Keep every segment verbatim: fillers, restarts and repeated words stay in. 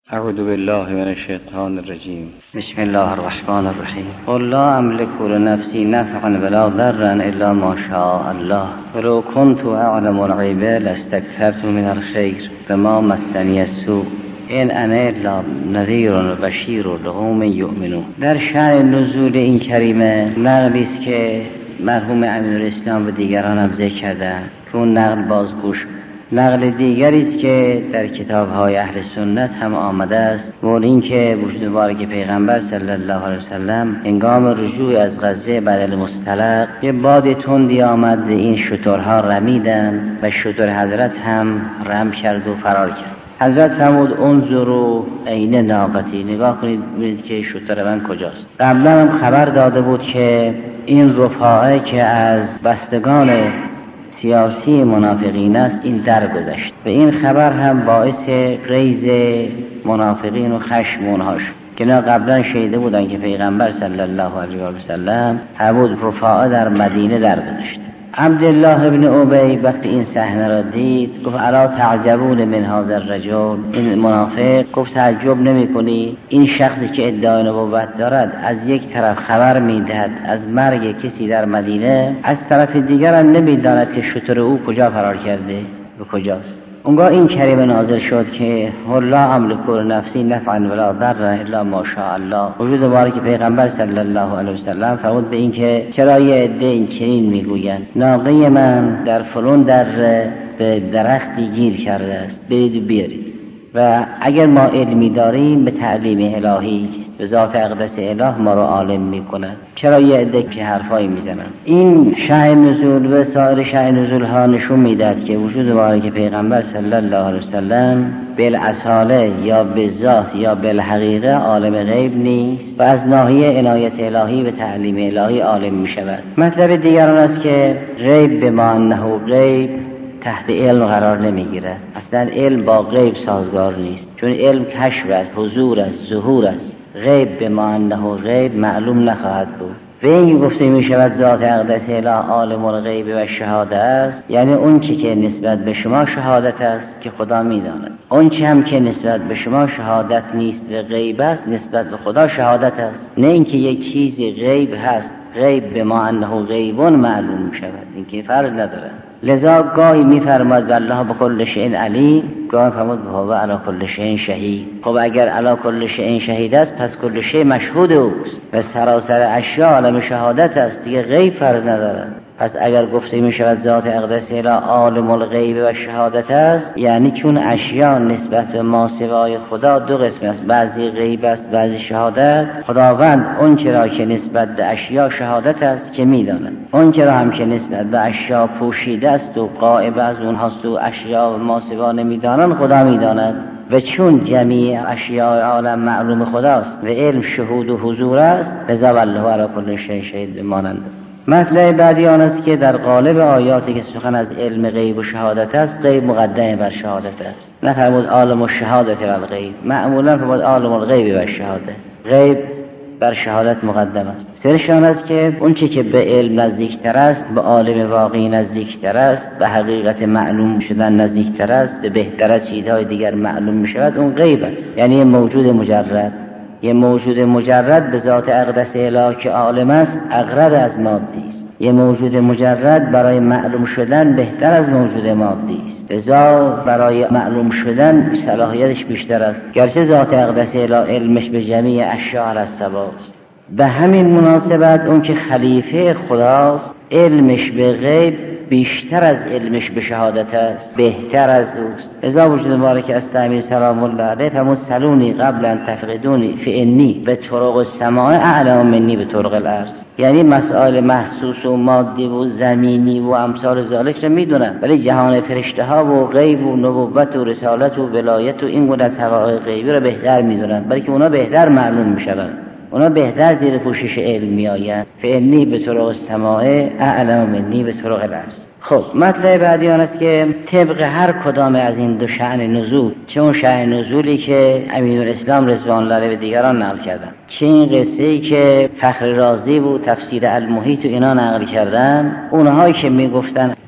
اعوذ بالله من الشیطان الرجیم. بسم الله الرحمن الرحیم. قل لا املك لنفسی نفعا ولا ضرا الا ما شاء الله ولو كنت اعلم الغیب لاستكثرت من الخیر وما مسنی السوء این انا الا نذیر و بشیر لقوم یؤمنون. در شأن نزول این کریمه نقلی است که مرحوم امیرالاسلام و دیگران هم ذکر کردند که اون نقل بازگوش. نقل دیگری است که در کتاب‌های اهل سنت هم آمده است، مول این که وجود مبارک پیغمبر صلی الله علیه وسلم هنگام رجوع از غزوه بدر المصطلق یه باد تندی آمد، این شترها رمیدن و شتر حضرت هم رم کرد و فرار کرد. حضرت فرمود انظروا عین ناقتی، نگاه کنید ببینید که شتر من کجاست. قبلا هم خبر داده بود که این رفاعه که از بستگان سیاسی منافقین است این درگذشت و این خبر هم باعث غیظ منافقین و خشم اونها شد که نه قبلا شنیده بودن که پیغمبر صلی الله علیه و سلم حبود رفاعه در مدینه درگذشت. عبدالله ابن ابی وقتی این صحنه را دید گفت الا تعجبون من هذا الرجل، این منافق گفت تعجب نمی کنی این شخصی که ادعای نبوت دارد از یک طرف خبر میدهد از مرگ کسی در مدینه، از طرف دیگر هم نمیداند که شتر او کجا فرار کرده و کجاست. اونگاه این کریمه نازل شد که لا املک لنفسی نفعا ولا ضرا الا ما شاء الله. وجود مبارک پیغمبر صلی الله علیه و سلم فرمود به این که چرا یه عده این چنین میگویند ناقه من در فلان در به درختی گیر کرده است، برید و بیارید. و اگر ما علمی داریم به تعلیم الهی است، به ذات اقدس اله ما رو عالم میکنه. چرا یه عده که حرفایی میزنن؟ این شأن نزول و سایر شأن نزول ها نشون میداد که وجود مبارک پیغمبر صلی الله علیه وسلم بالاصاله یا بالذات یا بالحقیقه عالم غیب نیست و از ناحیه عنایت الهی و تعلیم الهی عالم میشود. مطلب دیگران است که غیب به ما انه غیب تحت علم قرار نمیگیره. اصلا علم با غیب سازگار نیست، چون علم کشف است، حضور است، ظهور است. غیب به ما انه غیب معلوم نخواهد بود. و این گفته می شود ذات اقدس اله عالم الغیب و شهاده است، یعنی اون چی که نسبت به شما شهادت است که خدا میداند، اون چی هم که نسبت به شما شهادت نیست و غیب است نسبت به خدا شهادت است. نه اینکه یک چیزی غیب هست غیب به ما انه غیبون معلوم می شود، این که فرض نداره. لذا گاهی میفرماد والله بكل شیء علیم، گاهی فرمود هو علی کل شیء شهید. خب اگر علی کل شیء شهید است پس کل شیء مشهود اوست و سراسر اشیاء عالم شهادت است، دیگه غیب فرض نداره. پس اگر گفته می شود ذات اقدس اله عالم الغیب و شهادت است، یعنی چون اشیاء نسبت به ما سوای خدا دو قسم است، بعضی غیب است بعضی شهادت. خداوند اون چرا که نسبت به اشیاء شهادت است که می داند، اون چرا هم که نسبت به اشیاء پوشیده است و غایب از اونهاست و اشیاء ما سوا نمی دانند خدا می داند. و چون جمیع اشیاء عالم معلوم خداست و علم شهود و حضور است، لذا والله علی کل شیء شهید مانند. مطلب بعدی آن است که در قالب آیاتی که سخن از علم غیب و شهادت است، غیب مقدم بر شهادت است. نفرمود عالم الشهادت و الغیب، معمولا فرمود عالم الغیب و شهادت، غیب بر شهادت مقدم است. سرشان است که اون چی که به علم نزدیکتر است، به عالم واقعی نزدیکتر است، به حقیقت معلوم شدن نزدیکتر است، به بهتر از چیزهای دیگر معلوم می شود، اون غیب است. یعنی موجود مجرد، یه موجود مجرد به ذات اقدس اله که عالم است اقرب از مادی است. یه موجود مجرد برای معلوم شدن بهتر از موجود مادی است، لذا برای معلوم شدن صلاحیتش بیشتر است، گرچه ذات اقدس اله علمش به جمیع اشیاء علی السواست. به همین مناسبت اون که خلیفه خداست علمش به غیب بیشتر از علمش به شهادت است، بهتر از اوست. ازا وجود مبارک استعمیر سلام الله علیه فرمود سلونی قبل ان تفقدونی فانی به طرق السماء اعلم منی به طرق الارض، یعنی مسائل محسوس و مادی و زمینی و امثال ذالک رو میدونن، ولی جهان فرشته ها و غیب و نبوت و رسالت و ولایت و این گونه از حقایق غیبی رو بهتر میدونن، بلکه اونا بهتر معلوم میشن، اونا بهتر زیر پوشش علم می آیند. فانی به طرق السماء اعلم منی به طرق الارض. خب مطلب بعدی آن است که طبق هر کدام از این دو شأن نزول، چه اون شأن نزولی که امیرالاسلام رضوان الله علیه و دیگران نقل کردن، چه این قصه‌ای که فخر رازی و تفسیر المحیط و اینا نقل کردن، اونهایی که میگفتن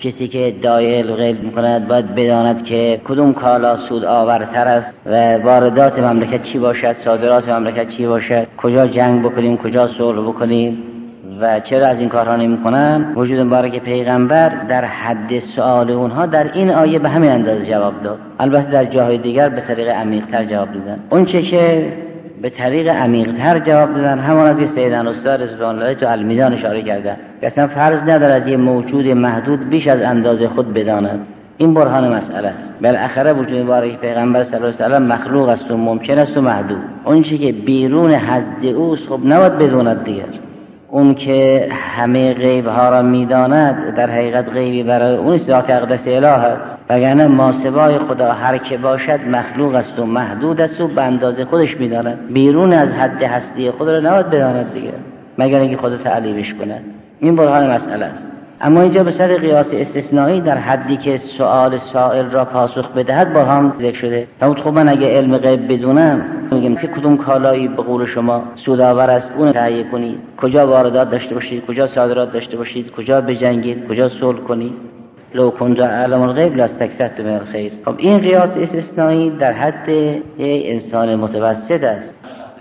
کسی که ادعای الغیب میکند باید بداند که کدوم کالا سود آورتر است و واردات مملکت چی باشد، صادرات مملکت چی باشد، کجا جنگ بکنیم، کجا صلح بکنیم و چرا از این کارها نمی‌کنن. وجود مبارک پیغمبر در حد سؤال اونها در این آیه به همین اندازه جواب داد. البته در جاهای دیگر به طریق عمیق‌تر جواب دادن. اون چه که به طریق عمیق‌تر جواب دادن همان از که سیدنا استاد رضوان الله تو المیزان اشاره کردن که اصلا فرض ندارد یه موجود محدود بیش از اندازه خود بداند. این برهان مسئله است. بالاخره وجود مبارک پیغمبر صلی الله علیه و آله مخلوق است و ممکن است و محدود. اون چه که بیرون حد اوست خب نباید بداند دیگر. اون که همه غیب ها را میداند در حقیقت غیبی برای اون ذات اقدس اله است، وگرنه ماسوای خدا هر که باشد مخلوق است و محدود است و به اندازه خودش میداند. بیرون از حد هستی خود را نباید بداند دیگر مگر اینکه خود تعلیمش کند. این برهان مسئله است. اما اینجا به صورت قیاس استثنایی در حدی که سؤال سائل را پاسخ بدهد برهان ذکر شده. همون خب من اگه علم غیب بدونم میگم که کدوم کالایی به قول شما سودآور است اون تهیه کنید، کجا واردات داشته باشید، کجا صادرات داشته باشید، کجا بجنگید، کجا صلح کنید. لو کنت اعلم الغیب لاستکثرت من الخیر. خب این قیاس استثنایی در حد یک انسان متوسط است.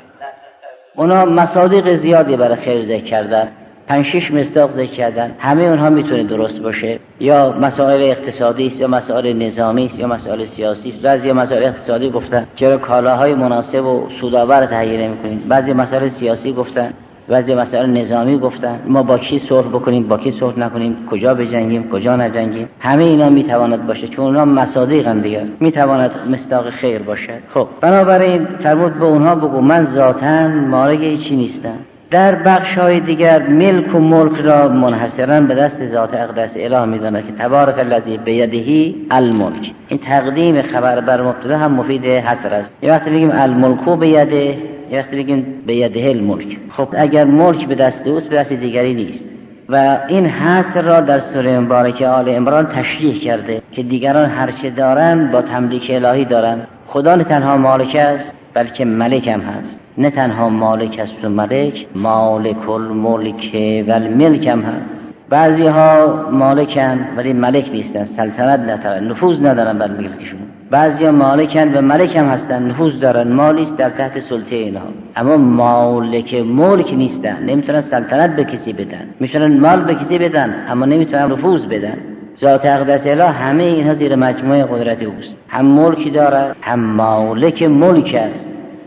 اونا مصادیق زیادی برای خیر ذکر کردن، پنج شش مصداق ذکر کردن، همه اونها میتونه درست باشه. یا مسائل اقتصادی است، یا مسائل نظامی است، یا مسائل سیاسی است. بعضی مسائل اقتصادی گفتن چرا کالاهای مناسب و سودآور تهیه نمی‌کنید. بعضی مسائل سیاسی گفتن، بعضی مسائل نظامی گفتن ما با کی صلح بکنیم، با کی صلح نکنیم، کجا بجنگیم، کجا نجنگیم. همه اینا میتواند باشه چون اونها مصادیقن دیگر، میتواند مصداق خیر باشد. خب بنابراین فرمود به اونها بگو من ذاتاً مالک هیچی نیستم. در بخش‌های دیگر ملک و ملک را منحصراً به دست ذات اقدس اله می‌داند که تبارک الذی بیده الملک. این تقدیم خبر بر مبتدا هم مفید حصر است. یه وقتی میگیم الملک بیده، یه وقتی میگیم بیده الملک. خب اگر ملک به دست اوست به دست دیگری نیست. و این حصر را در سوره مبارکه آل عمران تشریح کرده که دیگران هر چه دارن با تملیک الهی دارن. خدا نه تنها مالک است بلکه ملک هم هست. نه تنها مالک است و ملک، مالک الملک و الملک هم هست. بعضی ها مالکن ولی ملک نیستن، سلطنت ندارن، نفوذ ندارن بر ملکشون. بعضی ها مالکن و ملک هم هستن، نفوذ دارن، مالی است در تحت سلطه اینها، اما مالک ملک نیستن، نمیتونن سلطنت به کسی بدن. میتونن مال به کسی بدن اما نمیتونن نفوذ بدن. ذات اقدس اله همه اینها زیر مجموعه قدرت اوست. هم ملکی دارد هم مالک ملک است.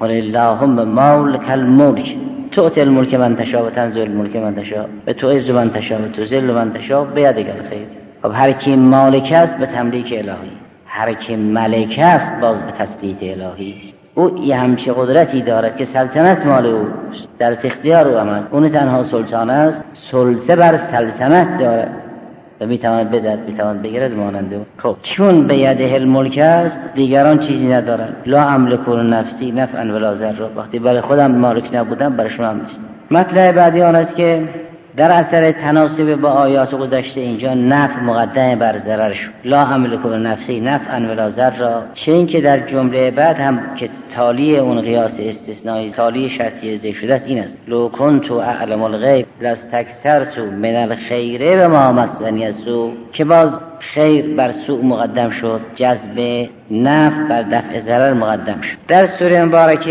وللهم مالک الملک تؤتی الملک من تشاء و تنزع الملک من تشاء و تعز من تشاء و تذل من تشاء بیدک الخیر. خب هر کی مالک است به تملیک الهی، هر کی ملک است باز به تسلیط الهی است. او یه همچه قدرتی دارد که سلطنت مال اوست، در اختیار او است. اون تنها سلطان است، سلطه بر سلطنت دارد و میتواند بدهد، میتواند بگیرد ماننده. خب چون به یده الملک است دیگران چیزی ندارن. لا املک نفسی نفعا ولا ضرا. وقتی برای خودم مالک نبودم برای شما هم نیست. مطلب بعدی آن است که در اثر تناسب با آیات گذشته اینجا نفع مقدم بر ضرر شد. لا املک نفسی نفعا ولا ضرا. چه این که در جمله بعد هم که تالی اون قیاس استثنایی تالی شرطی ذکر شده است این است: لو کنت اعلم الغیب لاستکثرت من الخیر و ما مسنی السوء، که باز خیر بر سوء مقدم شد، جذب نفع بر دفع ضرر مقدم شد. در سوره مبارکه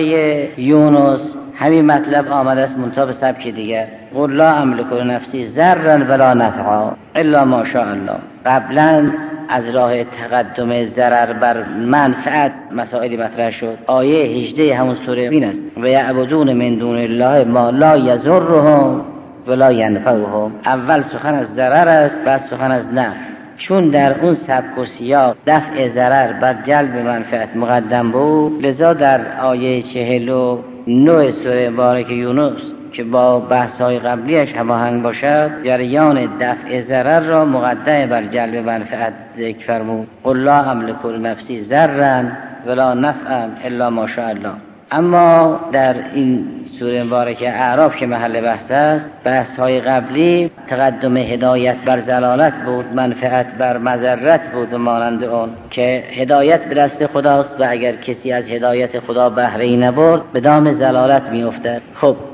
یونس همین مطلب آمده است منتها به سبک دیگر. قل لا املک نفسی ضرا ولا نفعا الا ما شاء الله. قبلا از راه تقدم ضرر بر منفعت مسائلی مطرح شد. آیه هجده همون سوره این است: و یعبدون من دون الله ما لا یضرهم ولا ینفعهم. اول سخن از ضرر است بعد سخن از نفع. چون در اون سبک و سیاق دفع ضرر بر جلب منفعت مقدم بود، لذا در آیه چهل و نه سوره مبارکه یونس که با بحث‌های قبلیش هماهنگ باشد جریان دفع ضرر را مقدم بر جلب منفعت ذکر فرمود. قل لا املک نفسی ضرا ولا نفعا الا ما شاء الله. اما در این سوره مبارکه اعراف که محل بحث است، بحث‌های قبلی تقدم هدایت بر ضلالت بود، منفعت بر مضرت بود و مانند اون که هدایت به دست خداست و اگر کسی از هدایت خدا بهره‌ای نبرد به دام ضلالت می‌افتد. خب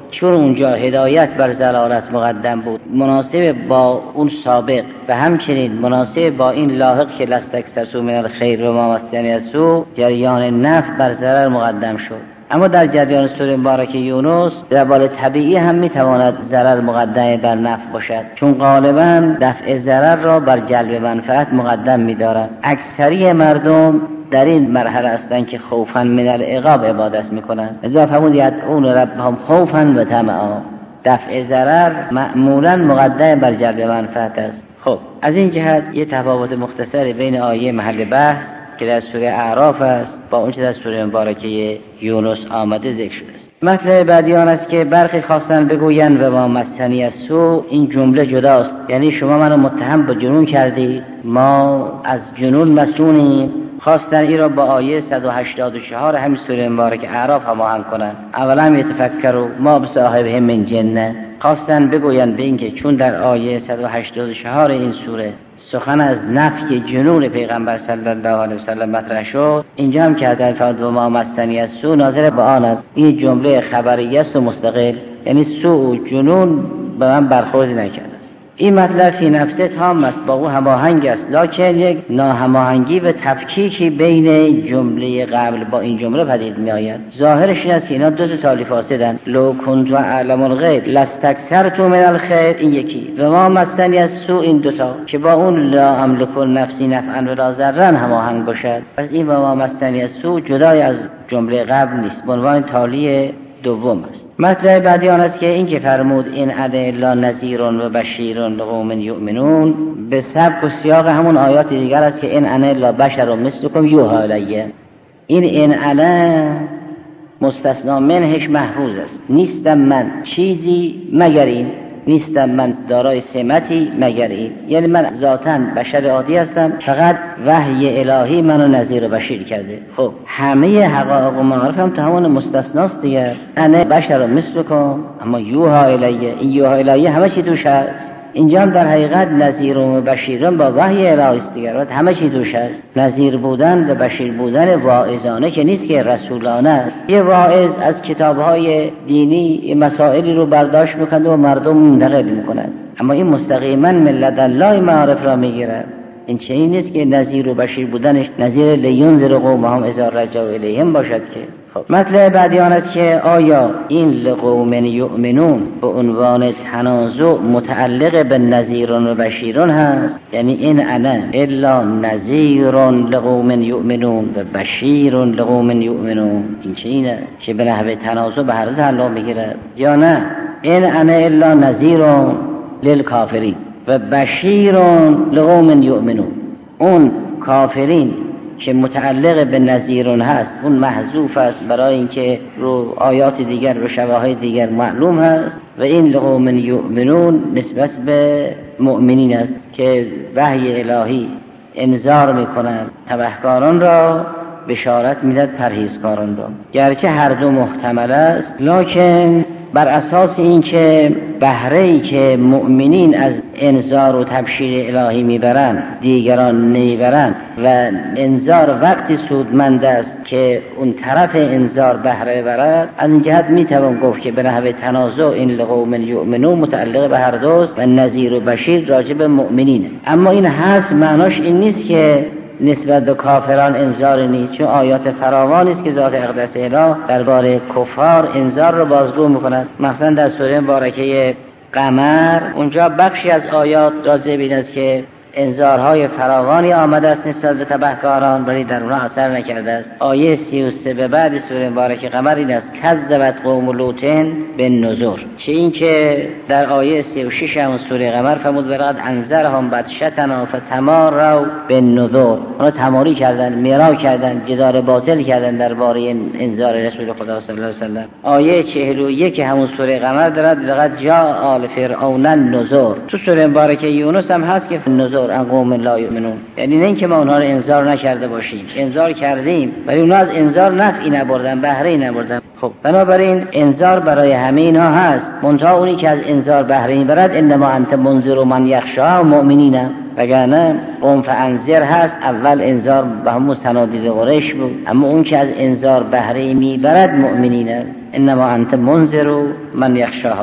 چون اونجا هدایت بر ضلالت مقدم بود، مناسب با اون سابق و همچنین مناسب با این لاحق که لستکثرتم من الخیر و ما مسنی السوء، جریان نفع بر ضرر مقدم شد. اما در جریان سوره مبارکه یونس در بال طبیعی هم میتواند ضرر مقدم بر نفع باشد، چون غالبا دفع ضرر را بر جلب منفعت مقدم می‌دارند. اکثری مردم در این مرحله هستند که خوفا من العقاب عبادت میکنند. لذا فرمود یدعون ربهم خوفا و طمعا. دفع ضرر معمولا مقدم بر جلب منفعت است. خب از این جهت یه تفاوت مختصری بین آیه محل بحث که در سوره اعراف است با اون چه در سوره مبارکه یونس آمده ذکر شده است. مطلب بعدی آن است که برخی خواستن بگویند و ما مسنی السوء، این جمله جداست، یعنی شما منو متهم به جنون کردی، ما از جنون مسئولیم. خواستن این را با آیه صد و هشتاد و چهار همین سوره مبارکه اعراف هماهنگ کنند. اولا یتفکروا ما بصاحبهم من جنه، خواستن بگویند به اینکه چون در آیه صد و هشتاد و چهار این سوره سخن از نفی جنون پیغمبر صلی الله علیه و سلم مطرح شد، اینجا هم که حضرت فرمود و ما مسنی السوء ناظر به آن است. این جمله خبریه است و مستقل، یعنی سوء و جنون به من برخورد نکرده است. این مطلب فی نفسه تام است، با او هماهنگ است، لکن یک ناهماهنگی و تفکیکی بین جمله قبل با این جمله پدید می آید. ظاهرش این است که اینا دو تا تالیف فاسدن. لو کنت اعلم الغیب لاستکثرت من الخیر، این یکی، و ما مسنی السوء، این دوتا که با اون لا املک نفسی نفعا ولا ضرا هماهنگ باشد. پس این و ما مسنی السوء جدای از جمله قبل نیست، به عنوان تالی دوم است. مطلب بعدی آن است که این که فرمود این انا الا نذیر و بشیر لقوم یؤمنون، به سبک و سیاق همون آیات دیگر است که این انا الا بشر مثلکم یوحی الی. این این انا مستثنا منهش محفوظ است. نیستم من چیزی مگر این، نیستم من دارای سمتی مگر این، یعنی من ذاتاً بشر عادی هستم، فقط وحی الهی منو نذیر و بشیر کرده. خب همه حقایق و معارف هم تو همون مستثناست دیگه. انا بشر مثلکم، اما یوحی الی، این یوحی الی همه چی توش هست. اینجا هم در حقیقت نذیر و بشیران با وحی الهی است دیگه، همه چی توش هست. نذیر بودن و بشیر بودن واعظانه که نیست که رسولانه است. یه واعظ از کتاب‌های دینی مسائلی رو برداشت میکنه و مردم منتقل میکنند، اما این مستقیما ملت الله معارف را میگیره. این چنین نیست که نذیر و بشیر بودنش نذیر لینذر قومهم اذا رجعوا الیهم باشد که. خب مطلب بعدی آن است که آیا این لقوم یؤمنون به عنوان تنازع متعلق به نذیر و بشیرون هست، یعنی این انا الا نذیر لقوم یؤمنون و بشیر لقوم یؤمنون، این چنینه که به نحو تنازع به هر دو تعلق میگیرد، یا نه این انا الا نذیر للکافرین و بشیر لقوم یؤمنون. اون کافرین که متعلق به نذیرون هست اون محذوف است برای اینکه رو آیات دیگر رو شواهد دیگر معلوم هست، و این لقوم یؤمنون نسبت به مؤمنین است که وحی الهی انذار میکنند تبهکاران را، بشارت میدهد پرهیزکاران را. گرچه هر دو محتمل است، لکن بر اساس این که بهره‌ای که مؤمنین از انذار و تبشیر الهی میبرند دیگران نمیبرند و انذار وقتی سودمند است که اون طرف انذار بهره برد، از این جهت میتوان گفت که به نحو تنازع این لقوم یؤمنون متعلق به هر دوست و نذیر و بشیر راجع به مؤمنینه. اما این هست معناش این نیست که نسبت به کافران انذار نیست، چون آیات فراوانی است که ذات اقدس اله درباره کفار انذار رو بازگو می‌کند. مثلا در سوره مبارکه قمر اونجا بخشی از آیات راجع به این است که انذارهای فراوانی آمده است نسبت به تبهکاران، ولی در اونها اثر نکرده است. آیه سی و سه به بعد سوره مبارکه قمر این است کذبت قوم لوط بالنذر، چه این که در آیه سی و شش همون سوره قمر فرمود ولقد انذرهم بطشتنا فتماروا بالنذر، اونا تماری کردن، میرا کردن، جدال باطل کردن درباره انذار رسول خدا صلی الله علیه و سلم. آیه چهل و یک همون سوره قمر دارد لقد جاء آل فرعون النذر. تو سوره مبارکه یونس هم هست که نذر انظر عن قوم لا یؤمنون. یعنی نه اینکه ما اونها رو انذار نکرده باشیم، انذار کردیم ولی اونها از انذار نفعی نبردن، بهره ای نبردن. خب بنابراین انذار برای همه اینا هست، منتها اونی که از انذار بهره ای برد انما انت منذر من یخشاها مؤمنین، وگرنه قوم فانذر هست اول انذار به همون صنادید قریش بود، اما اون که از انذار بهره ای میبرد مؤمنین. انما انت منذر من یخشاها.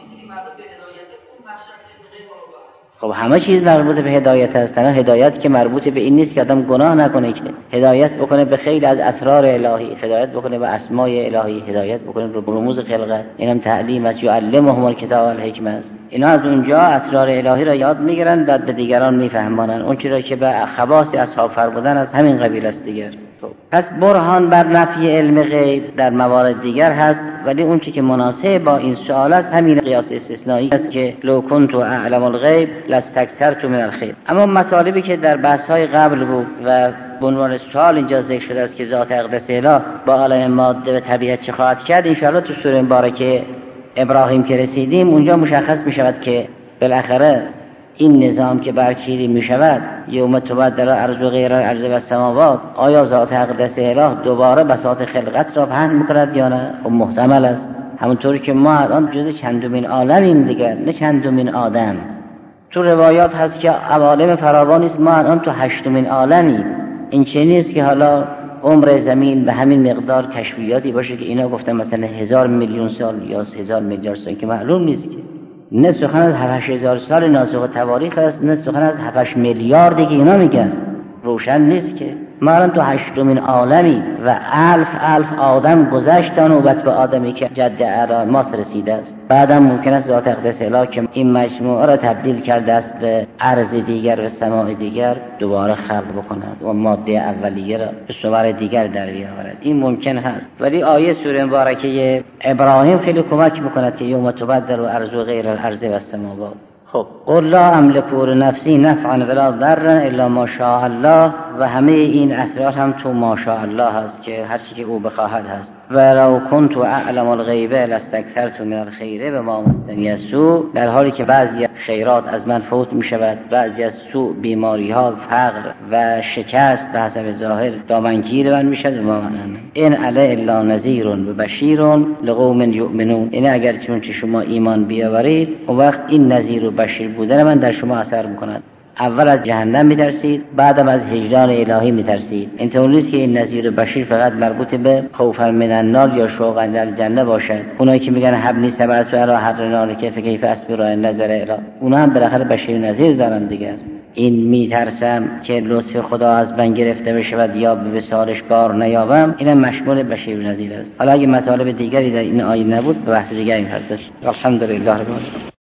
خب همه چیز مربوط به هدایت است، تنها هدایت که مربوط به این نیست که آدم گناه نکنه، که هدایت بکنه به خیلی از اسرار الهی، هدایت بکنه به اسماء الهی، هدایت بکنه به رموز خلقت، اینم تعلیم است، یعلمهم الکتاب والحکمه است. اینا از اونجا اسرار الهی را یاد میگیرن، بعد به دیگران میفهمانن. اون چیزی که به خواص اصحاب فرمودن از همین قبیل است دیگر. پس برهان بر نفی علم غیب در موارد دیگر هست، ولی اون چیزی که مناسب با این سوال است همین قیاس استثنایی است که لو کنت اعلم الغیب لاستكثرت من الخیر. اما مطالبی که در بحث‌های قبل بود و به عنوان سوال اینجا ذکر شده است که ذات اقدس اله با عالم ماده و طبیعت چه خواهد کرد، ان شاء الله تو سوره مبارکه ابراهیم که رسیدیم اونجا مشخص می شود که بالاخره این نظام که برچیده می شود، یوم تبدل الارض غیر الارض و السماوات، آیا ذات اقدس اله دوباره بساط خلقت را پهن میکند یا نه؟ خب محتمل است، همونطوری که ما الان جز چندمین عالمیم دیگر، نه چندمین آدم. تو روایات هست که عوالم فراوان است، ما الان تو هشتمین عالمیم. این چه نیست که حالا عمر زمین به همین مقدار کشفیاتی باشه که اینا گفتن مثلا هزار میلیون سال یا هزار میلیارد سال، که معلوم نیست. که نه سخن از هفت هزار سال ناسخ تواریخ است، نه سخن از هفت میلیاردی که اینا میگن، روشن نیست. که ما الان تو هشتمین عالمی و الف الف آدم گذشت تا نوبت به آدمی که جد اعلی ماست رسیده است. بعدم ممکن است ذات اقدس اله که این مجموعه را تبدیل کرده است به ارض دیگر و سماع دیگر دوباره خلق بکند و ماده اولیه را به صور دیگر در بیاورد. این ممکن هست، ولی آیه سوره مبارکه ابراهیم خیلی کمک میکند که یوم تبدل الارض غیر الارض و السماوات. خب قل لا املک لنفسی نفعا ولا ضرا الا ما شاء الله، و همه این اسرار هم تو ما شاء الله هست که هر چی که او بخواهد هست. ولو کنت اعلم الغیب لاستكثرت من الخیر و ما مسنی السوء، در حالی که بعضی خیرات از من فوت می شود، بعضی از سوء، بیماری ها، فقر و شکست به حسب ظاهر دامنگیر من می شود. و من این علی الا نذیر و بشیر لقوم یؤمنون. این اگر چون شما ایمان بیاورید، اون وقت این نذیر و بشیر بودن من در شما اثر میکند. اول از جهنم میترسید، بعدم از هجران الهی میترسید. اینطور نیست که این نذیر و بشیر فقط مربوط به خوف من النار یا شوق در الجنه باشد. اونایی که میگن حبنی ثمرت و حر نار کیف کیف اصبر نظر اله، اونا هم بالاخره بشیر و نذیر دارن دیگر. این میترسم که لطف خدا از من گرفته بشود یا به وصالش بار نیابم، اینم مشمول بشیر و نذیر است. حالا اگه مطالب دیگری در این آیه نبود به بحث دیگری می‌پردازیم. الحمدلله رب العالمین.